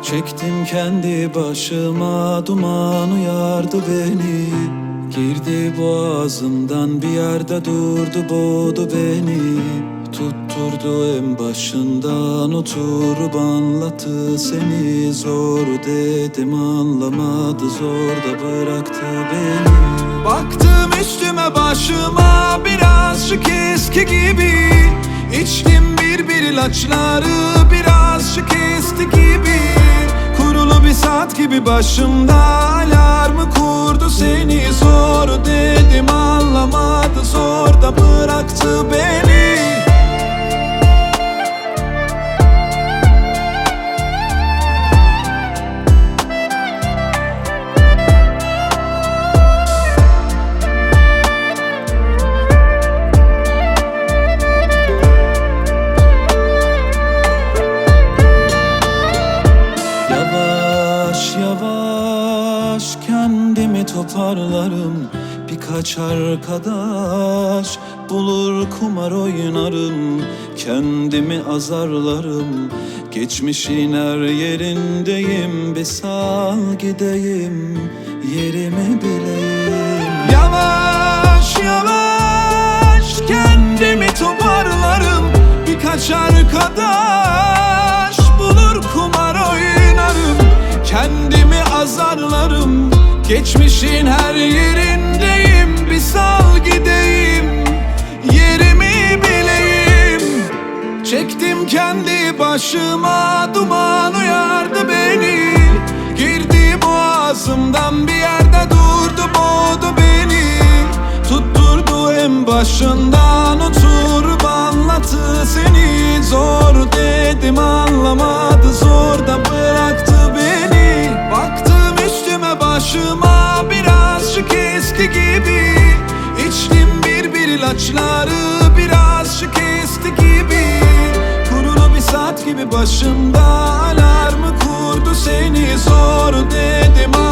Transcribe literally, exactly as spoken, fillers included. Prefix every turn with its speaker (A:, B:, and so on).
A: Çektim kendi başıma, duman uyardı beni. Girdi boğazımdan, bir yerde durdu, boğdu beni. Tutturdu en başından, oturup anlattı seni. Zor dedim anlamadı, zor da bıraktı beni. Baktım üstüme başıma, birazcık eski gibi. İçtim bir bir ilaçları, birazcık esti gibi. Kurulu bir saat gibi başımda, alarmı kurdu seni. Zor dedim anlamadı, zor da bıraktı beni. Yavaş kendimi toparlarım, birkaç arkadaş bulur kumar oynarım. Kendimi azarlarım, geçmişin her yerindeyim. Bir sal gideyim, yerimi bileyim. Yavaş yavaş kendimi toparlarım, birkaç arkadaş bulur kumar oynarım. Kendimi azarlarım, geçmişin her yerindeyim. Bir sal gideyim, yerimi bileyim. Çektim kendi başıma, duman uyardı beni. Girdi boğazımdan, bir yerde durdu, boğdu beni. Tutturdu en başından, oturup anlattı seni. Zor dedim anlamadı, zor da bıraktı beni. Baktım üstüme başıma, birazcık eski gibi. İçtim bir bir ilaçları, birazcık esti gibi. Kurulu bir saat gibi başımda, alarmı kurdu seni. Zor dedim